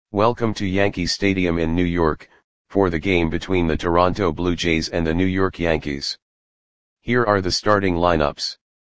Welcome to Yankee Stadium in New York, for the game between the Toronto Blue Jays and the New York Yankees. Here are the starting lineups.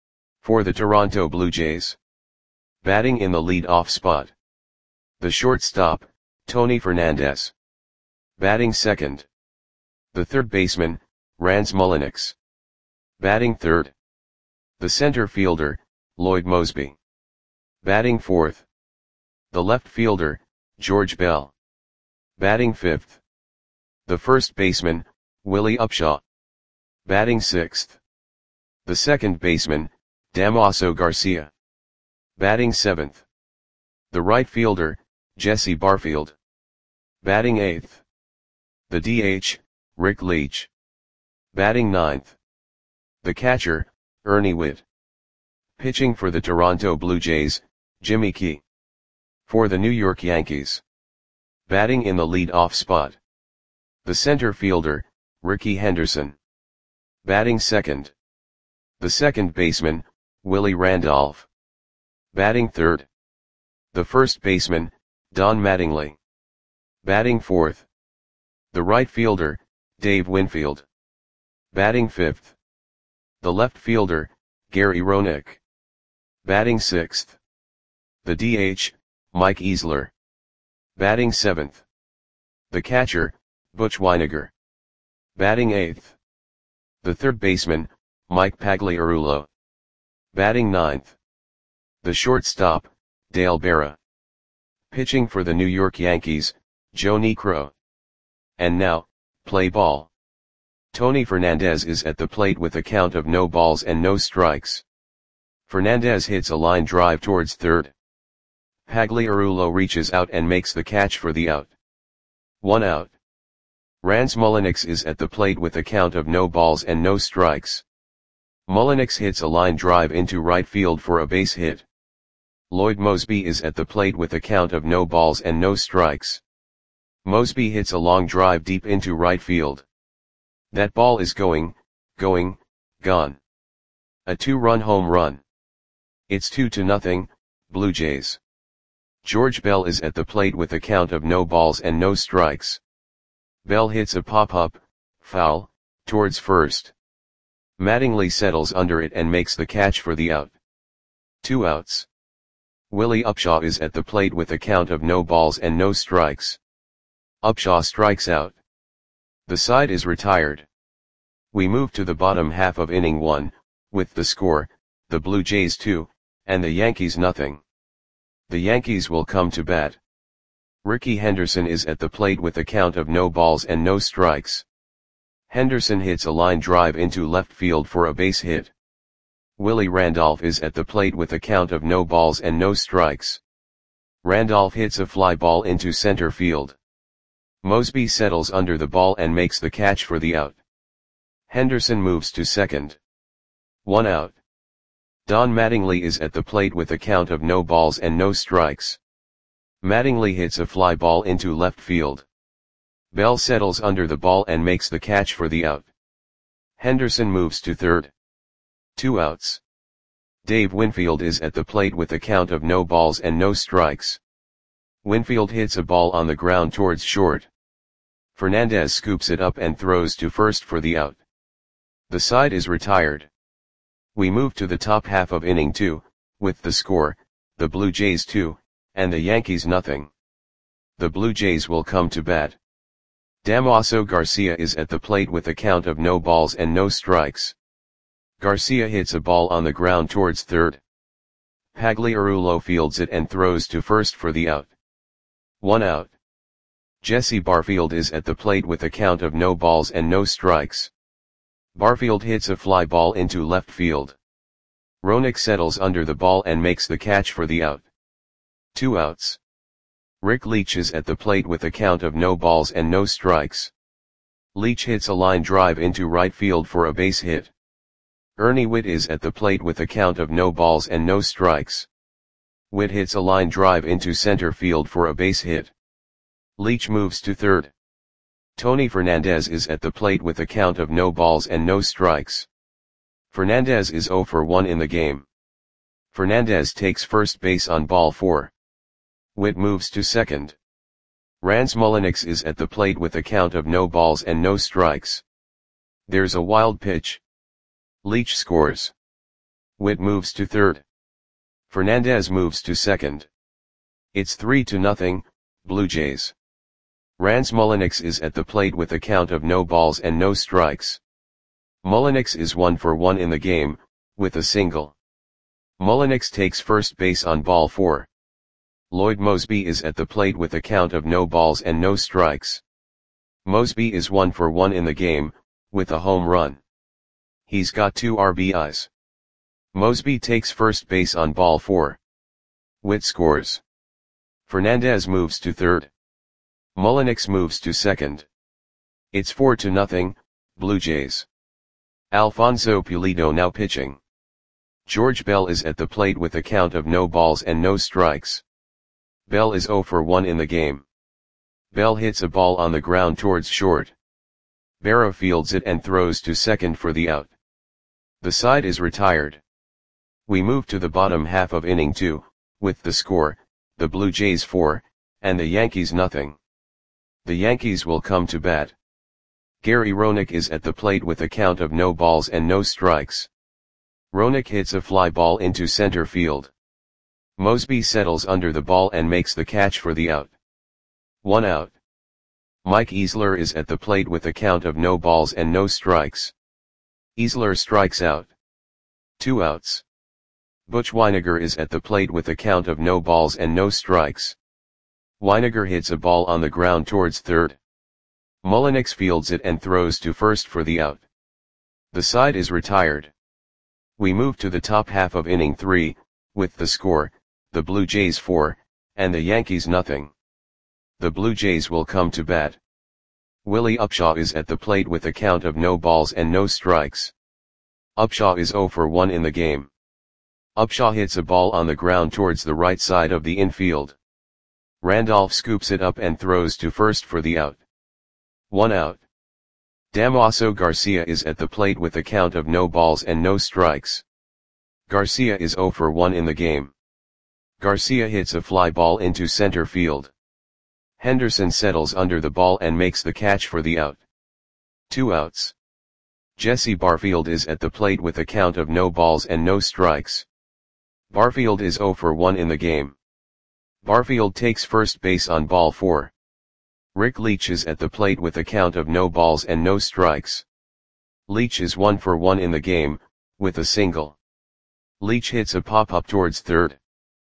For the Toronto Blue Jays. Batting in the lead-off spot. The shortstop, Tony Fernandez. Batting second. The third baseman, Rans Mulliniks. Batting third. The center fielder, Lloyd Moseby. Batting fourth. The left fielder, George Bell. Batting fifth. The first baseman, Willie Upshaw. Batting sixth. The second baseman, Damaso Garcia. Batting seventh. The right fielder, Jesse Barfield. Batting eighth. The DH, Rick Leach. Batting ninth. The catcher, Ernie Whitt. Pitching for the Toronto Blue Jays, Jimmy Key. For the New York Yankees. Batting in the lead-off spot. The center fielder, Rickey Henderson. Batting second. The second baseman, Willie Randolph. Batting third. The first baseman, Don Mattingly. Batting fourth. The right fielder, Dave Winfield. Batting fifth. The left fielder, Gary Roenick. Batting sixth. The DH, Mike Easler. Batting seventh. The catcher, Butch Wynegar. Batting eighth. The third baseman, Mike Pagliarulo. Batting ninth. The shortstop, Dale Berra. Pitching for the New York Yankees, Joe Niekro. And now, play ball. Tony Fernandez is at the plate with a count of no balls and no strikes. Fernandez hits a line drive towards third. Pagliarulo reaches out and makes the catch for the out. 1 out. Rans Mulliniks is at the plate with a count of no balls and no strikes. Mulliniks hits a line drive into right field for a base hit. Lloyd Moseby is at the plate with a count of no balls and no strikes. Moseby hits a long drive deep into right field. That ball is gone. A 2-run home run. It's 2-0, Blue Jays. George Bell is at the plate with a count of no balls and no strikes. Bell hits a pop-up, foul, towards first. Mattingly settles under it and makes the catch for the out. 2 outs. Willie Upshaw is at the plate with a count of no balls and no strikes. Upshaw strikes out. The side is retired. We move to the bottom half of inning 1, with the score, the Blue Jays 2, and the Yankees 0. The Yankees will come to bat. Rickey Henderson is at the plate with a count of no balls and no strikes. Henderson hits a line drive into left field for a base hit. Willie Randolph is at the plate with a count of no balls and no strikes. Randolph hits a fly ball into center field. Moseby settles under the ball and makes the catch for the out. Henderson moves to second. 1 out. Don Mattingly is at the plate with a count of no balls and no strikes. Mattingly hits a fly ball into left field. Bell settles under the ball and makes the catch for the out. Henderson moves to third. 2 outs. Dave Winfield is at the plate with a count of no balls and no strikes. Winfield hits a ball on the ground towards short. Fernandez scoops it up and throws to first for the out. The side is retired. We move to the top half of inning 2, with the score, the Blue Jays 2, and the Yankees 0. The Blue Jays will come to bat. Damaso Garcia is at the plate with a count of no balls and no strikes. Garcia hits a ball on the ground towards third. Pagliarulo fields it and throws to first for the out. 1 out. Jesse Barfield is at the plate with a count of no balls and no strikes. Barfield hits a fly ball into left field. Roenick settles under the ball and makes the catch for the out. 2 outs. Rick Leach is at the plate with a count of no balls and no strikes. Leach hits a line drive into right field for a base hit. Ernie Whitt is at the plate with a count of no balls and no strikes. Whitt hits a line drive into center field for a base hit. Leach moves to third. Tony Fernandez is at the plate with a count of no balls and no strikes. Fernandez is 0 for 1 in the game. Fernandez takes first base on ball 4. Whitt moves to second. Rans Mullinix is at the plate with a count of no balls and no strikes. There's a wild pitch. Leach scores. Witt moves to third. Fernandez moves to second. It's 3-0, Blue Jays. Rans Mullinix is at the plate with a count of no balls and no strikes. Mullinix is 1-for-1 in the game, with a single. Mullinix takes first base on ball 4. Lloyd Moseby is at the plate with a count of no balls and no strikes. Moseby is 1-for-1 in the game, with a home run. He's got 2 RBIs. Moseby takes first base on ball 4. Witt scores. Fernandez moves to third. Mullinix moves to second. It's 4-0, Blue Jays. Alfonso Pulido now pitching. George Bell is at the plate with a count of no balls and no strikes. Bell is 0-for-1 in the game. Bell hits a ball on the ground towards short. Berra fields it and throws to second for the out. The side is retired. We move to the bottom half of inning 2, with the score, the Blue Jays 4, and the Yankees nothing. The Yankees will come to bat. Gary Roenick is at the plate with a count of no balls and no strikes. Roenick hits a fly ball into center field. Moseby settles under the ball and makes the catch for the out. 1 out. Mike Easler is at the plate with a count of no balls and no strikes. Easler strikes out. 2 outs. Butch Wynegar is at the plate with a count of no balls and no strikes. Wynegar hits a ball on the ground towards third. Mullinix fields it and throws to first for the out. The side is retired. We move to the top half of inning 3, with the score, the Blue Jays 4, and the Yankees nothing. The Blue Jays will come to bat. Willie Upshaw is at the plate with a count of no balls and no strikes. Upshaw is 0-for-1 in the game. Upshaw hits a ball on the ground towards the right side of the infield. Randolph scoops it up and throws to first for the out. 1 out. Damaso Garcia is at the plate with a count of no balls and no strikes. Garcia is 0-for-1 in the game. Garcia hits a fly ball into center field. Henderson settles under the ball and makes the catch for the out. 2 outs. Jesse Barfield is at the plate with a count of no balls and no strikes. Barfield is 0-for-1 in the game. Barfield takes first base on ball 4. Rick Leach is at the plate with a count of no balls and no strikes. Leach is 1-for-1 in the game, with a single. Leach hits a pop-up towards third.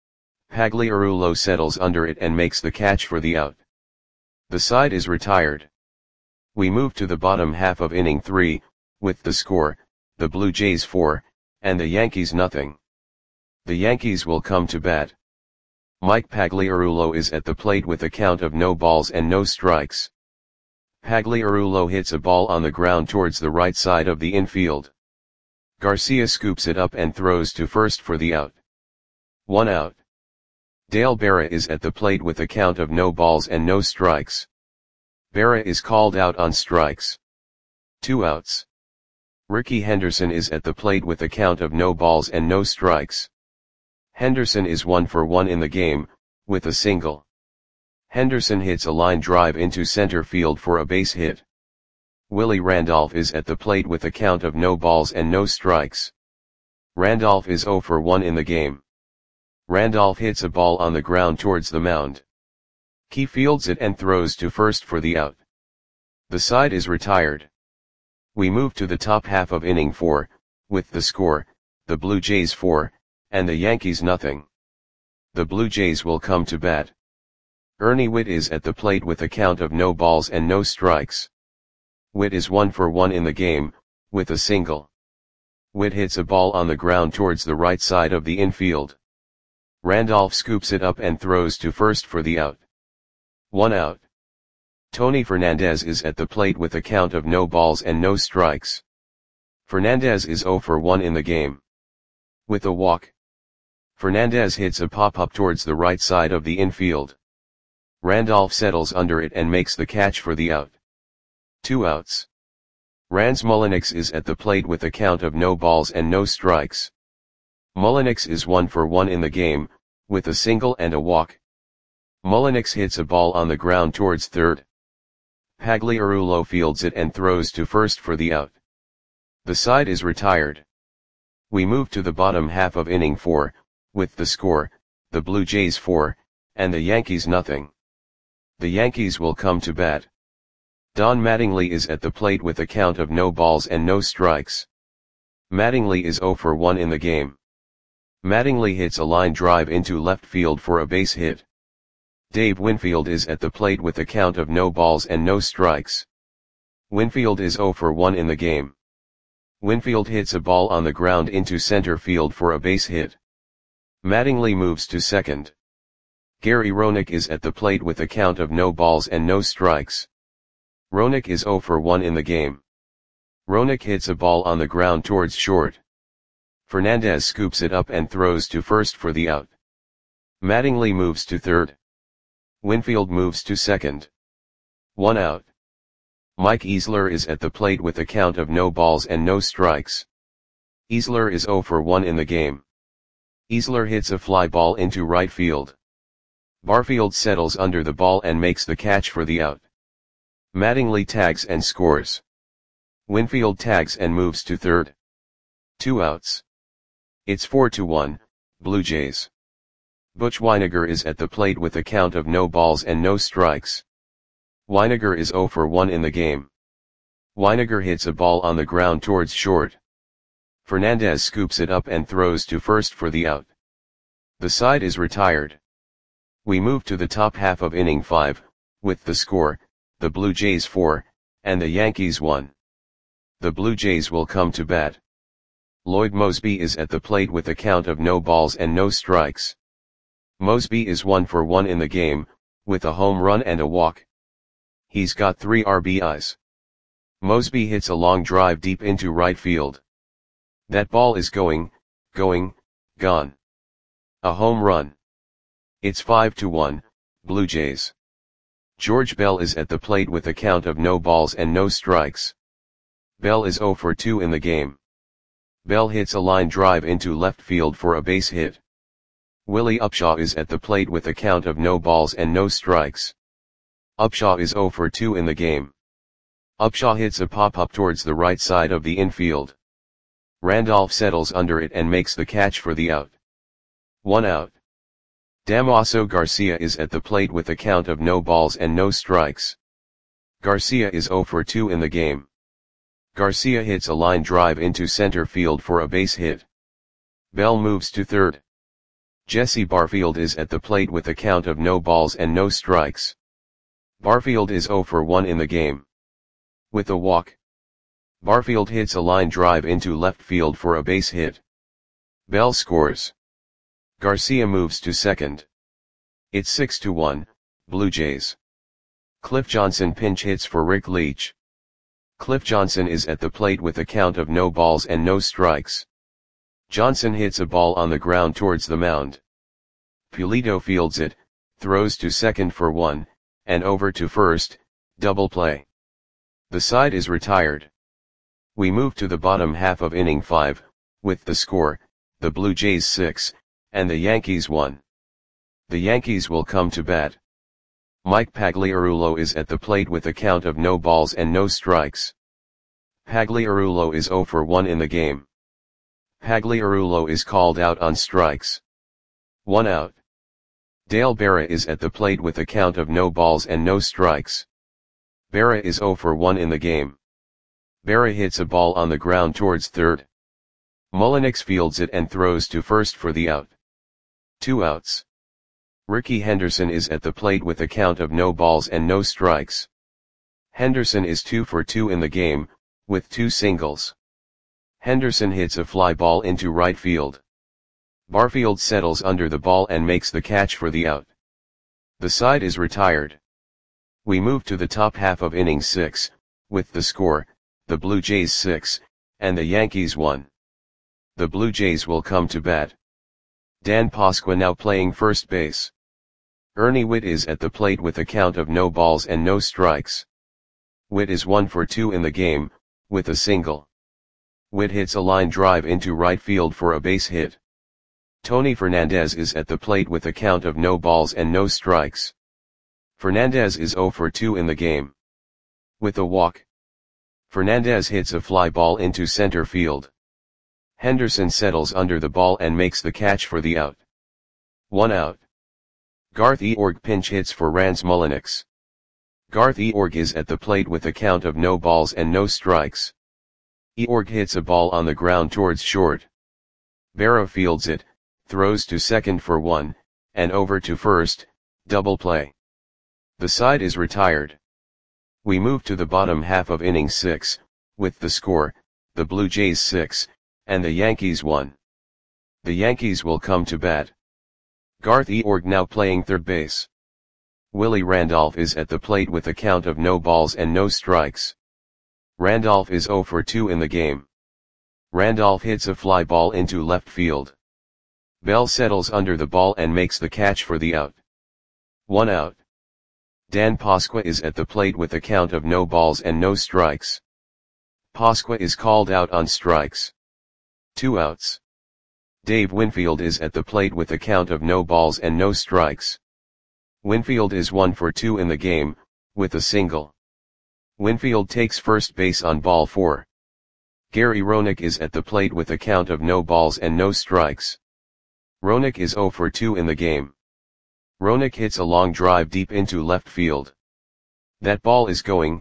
Pagliarulo settles under it and makes the catch for the out. The side is retired. We move to the bottom half of inning 3, with the score, the Blue Jays 4, and the Yankees nothing. The Yankees will come to bat. Mike Pagliarulo is at the plate with a count of no balls and no strikes. Pagliarulo hits a ball on the ground towards the right side of the infield. Garcia scoops it up and throws to first for the out. 1 out. Dale Berra is at the plate with a count of no balls and no strikes. Berra is called out on strikes. 2 outs. Ricky Henderson is at the plate with a count of no balls and no strikes. Henderson is 1-for-1 in the game, with a single. Henderson hits a line drive into center field for a base hit. Willie Randolph is at the plate with a count of no balls and no strikes. Randolph is 0-for-1 in the game. Randolph hits a ball on the ground towards the mound. He fields it and throws to first for the out. The side is retired. We move to the top half of inning 4, with the score, the Blue Jays 4, and the Yankees nothing. The Blue Jays will come to bat. Ernie Whitt is at the plate with a count of no balls and no strikes. Whitt is 1-for-1 in the game, with a single. Whitt hits a ball on the ground towards the right side of the infield. Randolph scoops it up and throws to first for the out. 1 out. Tony Fernandez is at the plate with a count of no balls and no strikes. Fernandez is 0-for-1 in the game. With a walk. Fernandez hits a pop-up towards the right side of the infield. Randolph settles under it and makes the catch for the out. 2 outs. Rans Mullinix is at the plate with a count of no balls and no strikes. Mullinix is 1-for-1 in the game, with a single and a walk. Mullinix hits a ball on the ground towards third. Pagliarulo fields it and throws to first for the out. The side is retired. We move to the bottom half of inning 4, with the score, the Blue Jays 4, and the Yankees nothing. The Yankees will come to bat. Don Mattingly is at the plate with a count of no balls and no strikes. Mattingly is 0 for 1 in the game. Mattingly hits a line drive into left field for a base hit. Dave Winfield is at the plate with a count of no balls and no strikes. Winfield is 0 for 1 in the game. Winfield hits a ball on the ground into center field for a base hit. Mattingly moves to second. Gary Roenick is at the plate with a count of no balls and no strikes. Roenick is 0 for 1 in the game. Roenick hits a ball on the ground towards short. Fernandez scoops it up and throws to first for the out. Mattingly moves to third. Winfield moves to second. 1 out. Mike Easler is at the plate with a count of no balls and no strikes. Easler is 0 for 1 in the game. Easler hits a fly ball into right field. Barfield settles under the ball and makes the catch for the out. Mattingly tags and scores. Winfield tags and moves to third. 2 outs. It's 4-1, Blue Jays. Butch Wynegar is at the plate with a count of no balls and no strikes. Wynegar is 0 for 1 in the game. Wynegar hits a ball on the ground towards short. Fernandez scoops it up and throws to first for the out. The side is retired. We move to the top half of inning 5, with the score, the Blue Jays 4, and the Yankees 1. The Blue Jays will come to bat. Lloyd Moseby is at the plate with a count of no balls and no strikes. Moseby is 1 for 1 in the game, with a home run and a walk. He's got 3 RBIs. Moseby hits a long drive deep into right field. That ball is gone. A home run. It's 5-1, Blue Jays. George Bell is at the plate with a count of no balls and no strikes. Bell is 0 for 2 in the game. Bell hits a line drive into left field for a base hit. Willie Upshaw is at the plate with a count of no balls and no strikes. Upshaw is 0 for 2 in the game. Upshaw hits a pop-up towards the right side of the infield. Randolph settles under it and makes the catch for the out. 1 out. Damaso Garcia is at the plate with a count of no balls and no strikes. Garcia is 0 for 2 in the game. Garcia hits a line drive into center field for a base hit. Bell moves to third. Jesse Barfield is at the plate with a count of no balls and no strikes. Barfield is 0 for 1 in the game. With a walk. Barfield hits a line drive into left field for a base hit. Bell scores. Garcia moves to second. It's 6-1, Blue Jays. Cliff Johnson pinch hits for Rick Leach. Cliff Johnson is at the plate with a count of no balls and no strikes. Johnson hits a ball on the ground towards the mound. Pulido fields it, throws to second for 1, and over to first, double play. The side is retired. We move to the bottom half of inning 5, with the score, the Blue Jays 6, and the Yankees 1. The Yankees will come to bat. Mike Pagliarulo is at the plate with a count of no balls and no strikes. Pagliarulo is 0 for 1 in the game. Pagliarulo is called out on strikes. 1 out. Dale Berra is at the plate with a count of no balls and no strikes. Berra is 0 for 1 in the game. Berra hits a ball on the ground towards third. Mullinix fields it and throws to first for the out. 2 outs. Ricky Henderson is at the plate with a count of no balls and no strikes. Henderson is 2 for 2 in the game, with 2 singles. Henderson hits a fly ball into right field. Barfield settles under the ball and makes the catch for the out. The side is retired. We move to the top half of inning 6, with the score, the Blue Jays 6, and the Yankees 1. The Blue Jays will come to bat. Dan Pasqua now playing first base. Ernie Whitt is at the plate with a count of no balls and no strikes. Whitt is 1 for 2 in the game, with a single. Whitt hits a line drive into right field for a base hit. Tony Fernandez is at the plate with a count of no balls and no strikes. Fernandez is 0 for 2 in the game. With a walk, Fernandez hits a fly ball into center field. Henderson settles under the ball and makes the catch for the out. 1 out. Garth Eorg pinch hits for Rans Mulliniks. Garth Eorg is at the plate with a count of no balls and no strikes. Eorg hits a ball on the ground towards short. Berra fields it, throws to second for 1, and over to first, double play. The side is retired. We move to the bottom half of inning 6, with the score, the Blue Jays 6, and the Yankees 1. The Yankees will come to bat. Garth Eorg now playing third base. Willie Randolph is at the plate with a count of no balls and no strikes. Randolph is 0 for 2 in the game. Randolph hits a fly ball into left field. Bell settles under the ball and makes the catch for the out. 1 out. Dan Pasqua is at the plate with a count of no balls and no strikes. Pasqua is called out on strikes. 2 outs. Dave Winfield is at the plate with a count of no balls and no strikes. Winfield is 1 for 2 in the game, with a single. Winfield takes first base on ball 4. Gary Roenick is at the plate with a count of no balls and no strikes. Roenick is 0 for 2 in the game. Roenick hits a long drive deep into left field. That ball is gone.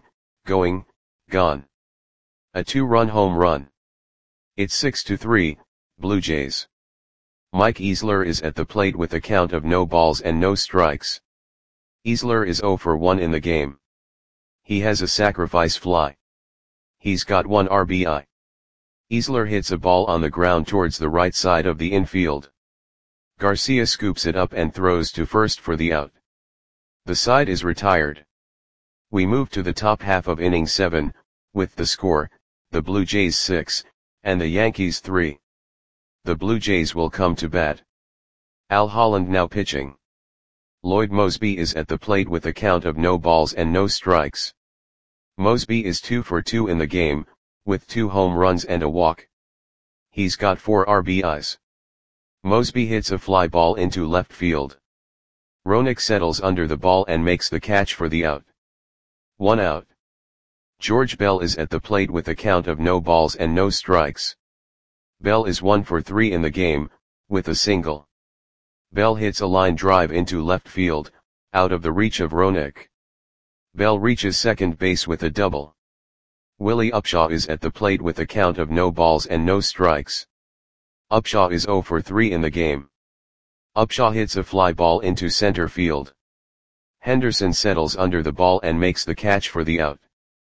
A 2-run home run. It's 6-3, Blue Jays. Mike Easler is at the plate with a count of no balls and no strikes. Easler is 0 for 1 in the game. He has a sacrifice fly. He's got 1 RBI. Easler hits a ball on the ground towards the right side of the infield. Garcia scoops it up and throws to first for the out. The side is retired. We move to the top half of inning 7, with the score, the Blue Jays 6, and the Yankees 3. The Blue Jays will come to bat. Al Holland now pitching. Lloyd Moseby is at the plate with a count of no balls and no strikes. Moseby is 2 for 2 in the game, with 2 home runs and a walk. He's got 4 RBIs. Moseby hits a fly ball into left field. Roenick settles under the ball and makes the catch for the out. 1 out. George Bell is at the plate with a count of no balls and no strikes. Bell is 1 for 3 in the game, with a single. Bell hits a line drive into left field, out of the reach of Roenick. Bell reaches second base with a double. Willie Upshaw is at the plate with a count of no balls and no strikes. Upshaw is 0 for 3 in the game. Upshaw hits a fly ball into center field. Henderson settles under the ball and makes the catch for the out.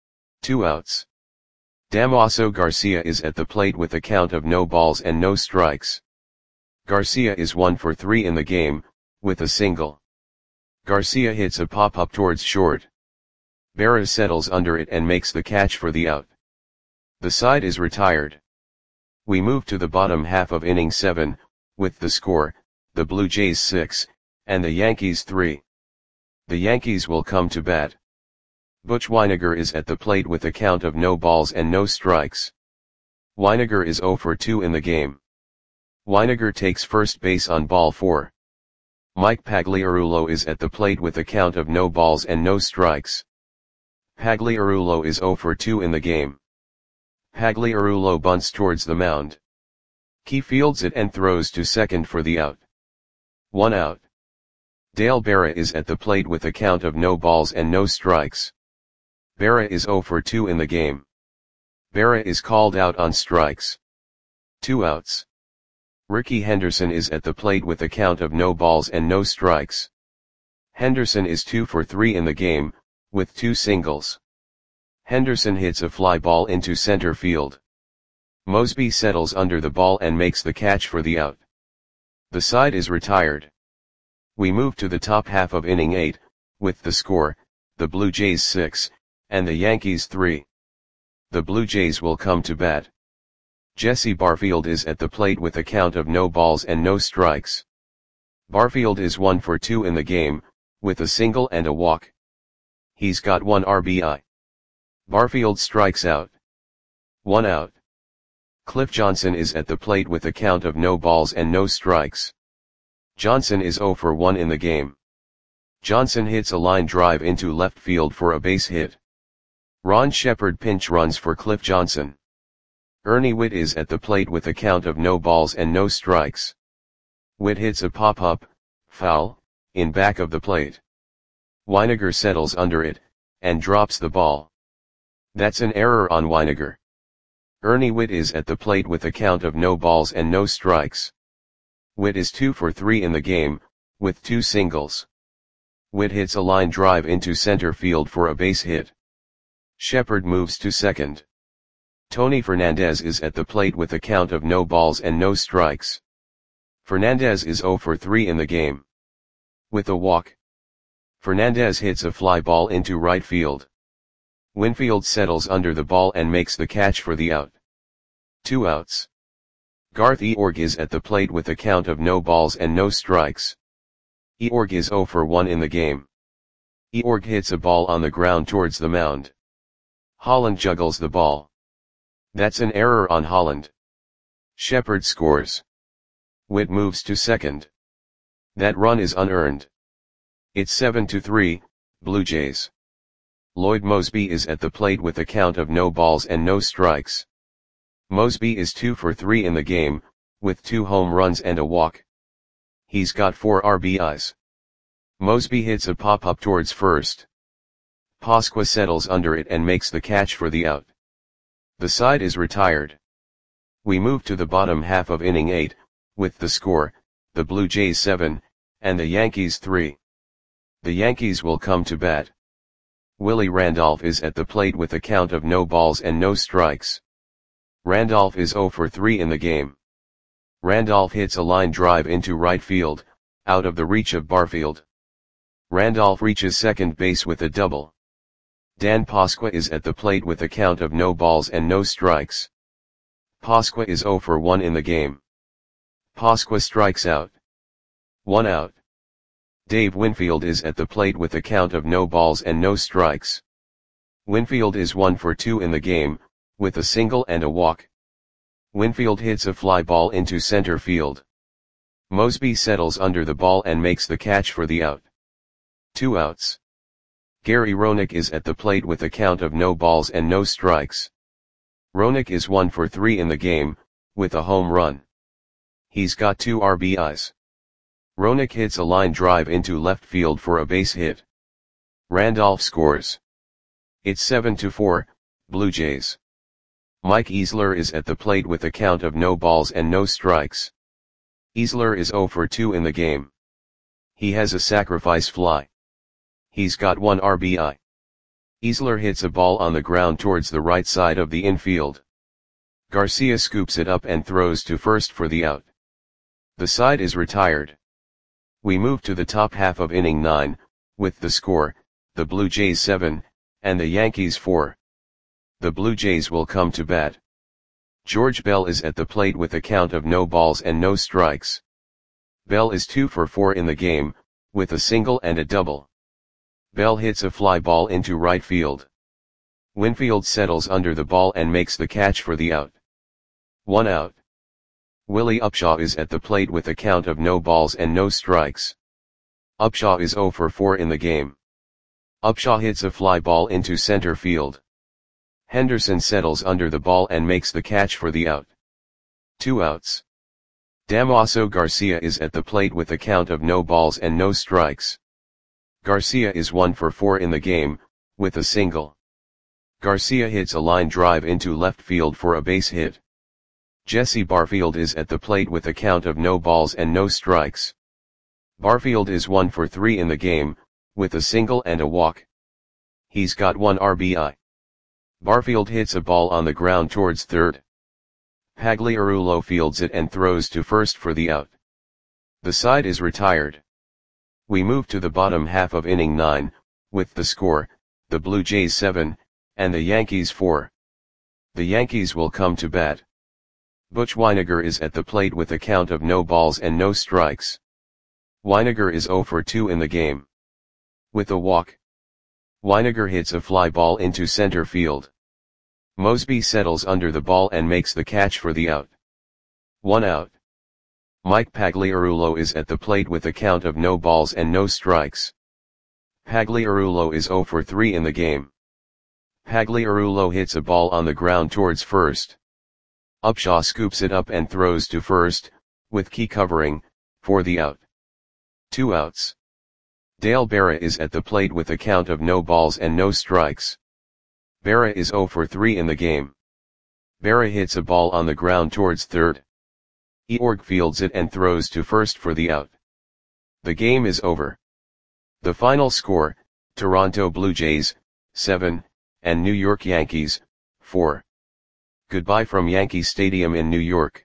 2 outs. Damaso Garcia is at the plate with a count of no balls and no strikes. Garcia is 1 for 3 in the game, with a single. Garcia hits a pop-up towards short. Berra settles under it and makes the catch for the out. The side is retired. We move to the bottom half of inning 7, with the score, the Blue Jays 6, and the Yankees 3. The Yankees will come to bat. Butch Wynegar is at the plate with a count of no balls and no strikes. Wynegar is 0 for 2 in the game. Wynegar takes first base on ball 4. Mike Pagliarulo is at the plate with a count of no balls and no strikes. Pagliarulo is 0 for 2 in the game. Pagliarulo bunts towards the mound. He fields it and throws to second for the out. 1 out. Dale Berra is at the plate with a count of no balls and no strikes. Berra is 0 for 2 in the game. Berra is called out on strikes. 2 outs. Ricky Henderson is at the plate with a count of no balls and no strikes. Henderson is 2 for 3 in the game, with 2 singles. Henderson hits a fly ball into center field. Moseby settles under the ball and makes the catch for the out. The side is retired. We move to the top half of inning 8, with the score, the Blue Jays 6, and the Yankees 3. The Blue Jays will come to bat. Jesse Barfield is at the plate with a count of no balls and no strikes. Barfield is 1 for 2 in the game, with a single and a walk. He's got 1 RBI. Barfield strikes out. 1 out. Cliff Johnson is at the plate with a count of no balls and no strikes. Johnson is 0 for 1 in the game. Johnson hits a line drive into left field for a base hit. Ron Shepard pinch runs for Cliff Johnson. Ernie Whitt is at the plate with a count of no balls and no strikes. Whitt hits a pop-up, foul, in back of the plate. Weiniger settles under it, and drops the ball. That's an error on Weiniger. Ernie Whitt is at the plate with a count of no balls and no strikes. Whitt is 2 for 3 in the game, with 2 singles. Whitt hits a line drive into center field for a base hit. Shepard moves to second. Tony Fernandez is at the plate with a count of no balls and no strikes. Fernandez is 0 for 3 in the game. With a walk, Fernandez hits a fly ball into right field. Winfield settles under the ball and makes the catch for the out. 2 outs. Garth Eorg is at the plate with a count of no balls and no strikes. Eorg is 0 for 1 in the game. Eorg hits a ball on the ground towards the mound. Holland juggles the ball. That's an error on Holland. Shepard scores. Whitt moves to second. That run is unearned. It's 7-3, Blue Jays. Lloyd Moseby is at the plate with a count of no balls and no strikes. Moseby is 2 for 3 in the game, with 2 home runs and a walk. He's got 4 RBIs. Moseby hits a pop-up towards first. Pasqua settles under it and makes the catch for the out. The side is retired. We move to the bottom half of inning 8, with the score, the Blue Jays 7, and the Yankees 3. The Yankees will come to bat. Willie Randolph is at the plate with a count of no balls and no strikes. Randolph is 0 for 3 in the game. Randolph hits a line drive into right field, out of the reach of Barfield. Randolph reaches second base with a double. Dan Pasqua is at the plate with a count of no balls and no strikes. Pasqua is 0 for 1 in the game. Pasqua strikes out. 1 out. Dave Winfield is at the plate with a count of no balls and no strikes. Winfield is 1 for 2 in the game, with a single and a walk. Winfield hits a fly ball into center field. Moseby settles under the ball and makes the catch for the out. 2 outs. Gary Roenick is at the plate with a count of no balls and no strikes. Roenick is 1 for 3 in the game, with a home run. He's got 2 RBIs. Roenick hits a line drive into left field for a base hit. Randolph scores. It's 7-4, Blue Jays. Mike Easler is at the plate with a count of no balls and no strikes. Easler is 0 for 2 in the game. He has a sacrifice fly. He's got 1 RBI. Easler hits a ball on the ground towards the right side of the infield. Garcia scoops it up and throws to first for the out. The side is retired. We move to the top half of inning 9, with the score, the Blue Jays 7, and the Yankees 4. The Blue Jays will come to bat. George Bell is at the plate with a count of no balls and no strikes. Bell is 2 for 4 in the game, with a single and a double. Bell hits a fly ball into right field. Winfield settles under the ball and makes the catch for the out. 1 out. Willie Upshaw is at the plate with a count of no balls and no strikes. Upshaw is 0 for 4 in the game. Upshaw hits a fly ball into center field. Henderson settles under the ball and makes the catch for the out. 2 outs. Damaso Garcia is at the plate with a count of no balls and no strikes. Garcia is 1 for 4 in the game, with a single. Garcia hits a line drive into left field for a base hit. Jesse Barfield is at the plate with a count of no balls and no strikes. Barfield is 1 for 3 in the game, with a single and a walk. He's got 1 RBI. Barfield hits a ball on the ground towards third. Pagliarulo fields it and throws to first for the out. The side is retired. We move to the bottom half of inning 9, with the score, the Blue Jays 7, and the Yankees 4. The Yankees will come to bat. Butch Weiniger is at the plate with a count of no balls and no strikes. Weiniger is 0 for 2 in the game. With a walk, Weiniger hits a fly ball into center field. Mosby settles under the ball and makes the catch for the out. 1 out. Mike Pagliarulo is at the plate with a count of no balls and no strikes. Pagliarulo is 0 for 3 in the game. Pagliarulo hits a ball on the ground towards first. Upshaw scoops it up and throws to first, with Key covering, for the out. 2 outs. Dale Berra is at the plate with a count of no balls and no strikes. Berra is 0 for 3 in the game. Berra hits a ball on the ground towards third. Eorg fields it and throws to first for the out. The game is over. The final score, Toronto Blue Jays, 7, and New York Yankees, 4. Goodbye from Yankee Stadium in New York.